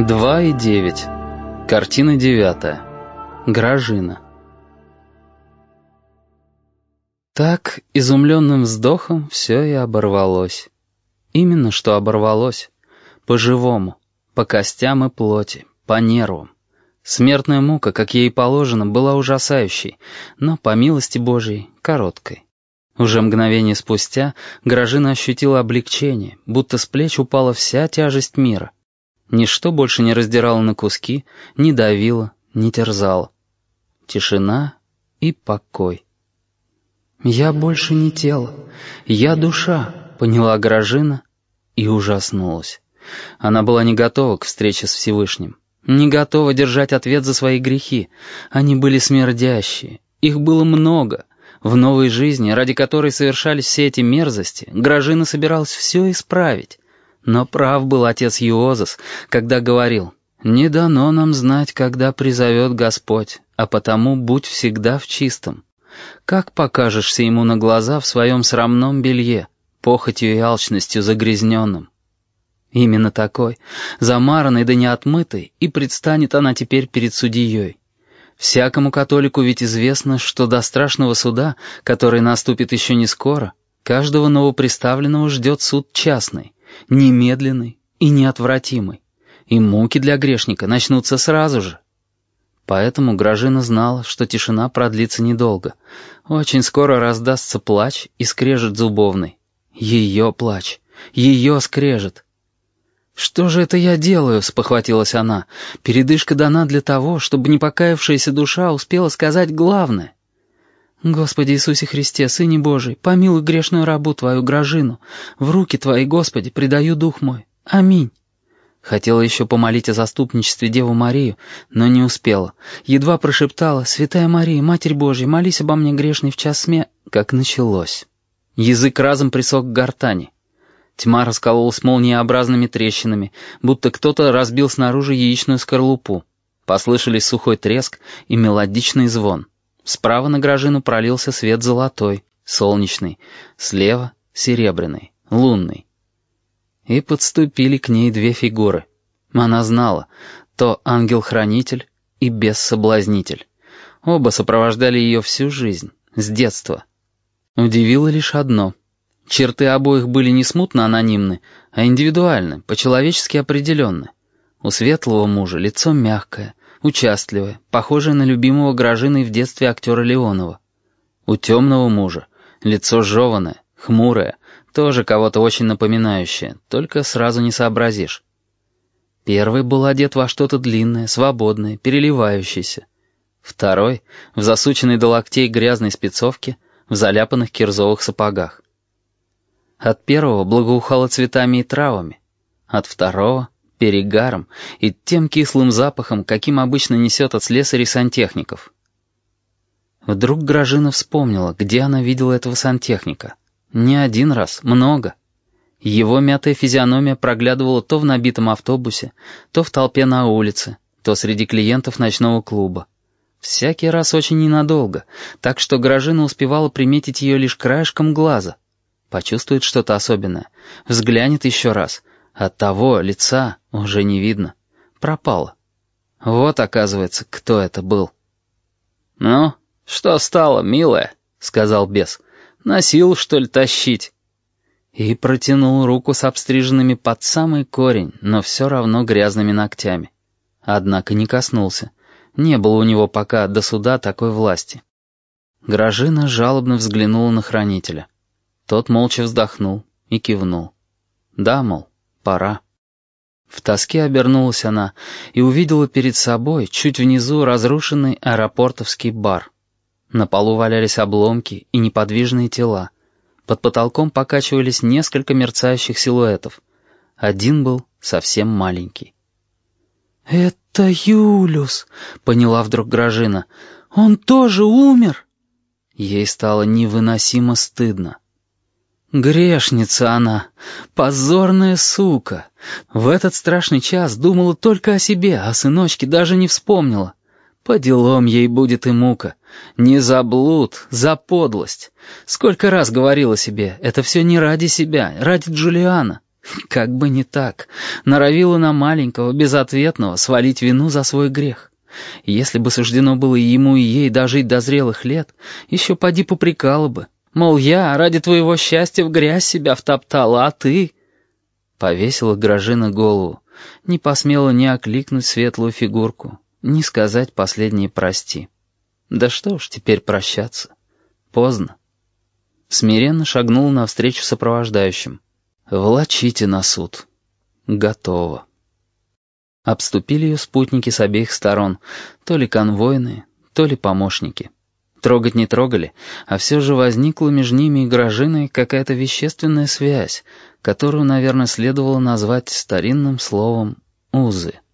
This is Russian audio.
2,9. Картина 9. Гражина. Так, изумленным вздохом, все и оборвалось. Именно что оборвалось. По-живому, по костям и плоти, по нервам. Смертная мука, как ей положено, была ужасающей, но, по милости Божией, короткой. Уже мгновение спустя Гражина ощутила облегчение, будто с плеч упала вся тяжесть мира. Ничто больше не раздирало на куски, не давило, не терзало. Тишина и покой. «Я больше не тело, я душа», — поняла Гражина и ужаснулась. Она была не готова к встрече с Всевышним, не готова держать ответ за свои грехи. Они были смердящие, их было много. В новой жизни, ради которой совершались все эти мерзости, Гражина собиралась все исправить. Но прав был отец Иозас, когда говорил: «Не дано нам знать, когда призовет Господь, а потому будь всегда в чистом. Как покажешься ему на глаза в своем срамном белье, похотью и алчностью загрязненным?» Именно такой, замаранной да неотмытой, и предстанет она теперь перед судьей. Всякому католику ведь известно, что до страшного суда, который наступит еще не скоро, каждого новоприставленного ждет суд частный, немедленный и неотвратимый, и муки для грешника начнутся сразу же. Поэтому Гражина знала, что тишина продлится недолго. Очень скоро раздастся плач и скрежет зубовный. Ее плач, ее скрежет. «Что же это я делаю?» — спохватилась она. «Передышка дана для того, чтобы непокаявшаяся душа успела сказать главное. Господи Иисусе Христе, Сыне Божий, помилуй грешную рабу Твою Гражину. В руки Твои, Господи, предаю дух мой. Аминь». Хотела еще помолить о заступничестве Деву Марию, но не успела. Едва прошептала: «Святая Мария, Матерь Божья, молись обо мне грешной в час как началось. Язык разом присох к гортани. Тьма раскололась молниеобразными трещинами, будто кто-то разбил снаружи яичную скорлупу. Послышались сухой треск и мелодичный звон. Справа на Гражину пролился свет золотой, солнечный, слева — серебряный, лунный. И подступили к ней две фигуры. Она знала, то ангел-хранитель и бес-соблазнитель. Оба сопровождали ее всю жизнь, с детства. Удивило лишь одно: черты обоих были не смутно анонимны, а индивидуальны, по-человечески определенны. У светлого мужа лицо мягкое, участливое, похожее на любимого Гражиной в детстве актера Леонова. У темного мужа лицо жеваное, хмурое, тоже кого-то очень напоминающее, только сразу не сообразишь. Первый был одет во что-то длинное, свободное, переливающееся. Второй — в засученной до локтей грязной спецовке, в заляпанных кирзовых сапогах. От первого благоухало цветами и травами, от второго — перегаром и тем кислым запахом, каким обычно несет от слесарей сантехников. Вдруг Гражина вспомнила, где она видела этого сантехника. Не один раз, много. Его мятая физиономия проглядывала то в набитом автобусе, то в толпе на улице, то среди клиентов ночного клуба. Всякий раз очень ненадолго, так что Гражина успевала приметить ее лишь краешком глаза. Почувствует что-то особенное, взглянет еще раз. От того лица уже не видно. Пропало. Вот, оказывается, кто это был. «Ну, что стало, милая?» — сказал бес. «На силу, что ли, тащить?» И протянул руку с обстриженными под самый корень, но все равно грязными ногтями. Однако не коснулся. Не было у него пока до суда такой власти. Гражина жалобно взглянула на хранителя. Тот молча вздохнул и кивнул. Да, мол, пора. В тоске обернулась она и увидела перед собой, чуть внизу, разрушенный аэропортовский бар. На полу валялись обломки и неподвижные тела. Под потолком покачивались несколько мерцающих силуэтов. Один был совсем маленький. «Это Юлиус», — поняла вдруг Гражина. «Он тоже умер?» Ей стало невыносимо стыдно. Грешница она, позорная сука. В этот страшный час думала только о себе, а сыночке даже не вспомнила. По делам ей будет и мука. Не за блуд, за подлость. Сколько раз говорила себе, это все не ради себя, ради Джулиана. Как бы не так. Норовила на маленького, безответного, свалить вину за свой грех. Если бы суждено было и ему, и ей дожить до зрелых лет, еще поди попрекала бы. Мол, я ради твоего счастья в грязь себя втоптала, а ты... Повесила Гражина голову, не посмела ни окликнуть светлую фигурку, ни сказать последнее «прости». Да что ж теперь прощаться? Поздно. Смиренно шагнул навстречу сопровождающим. «Волочите на суд». Готово. Обступили ее спутники с обеих сторон, то ли конвойные, то ли помощники. Трогать не трогали, а все же возникла между ними и Гражиной какая-то вещественная связь, которую, наверное, следовало назвать старинным словом «узы».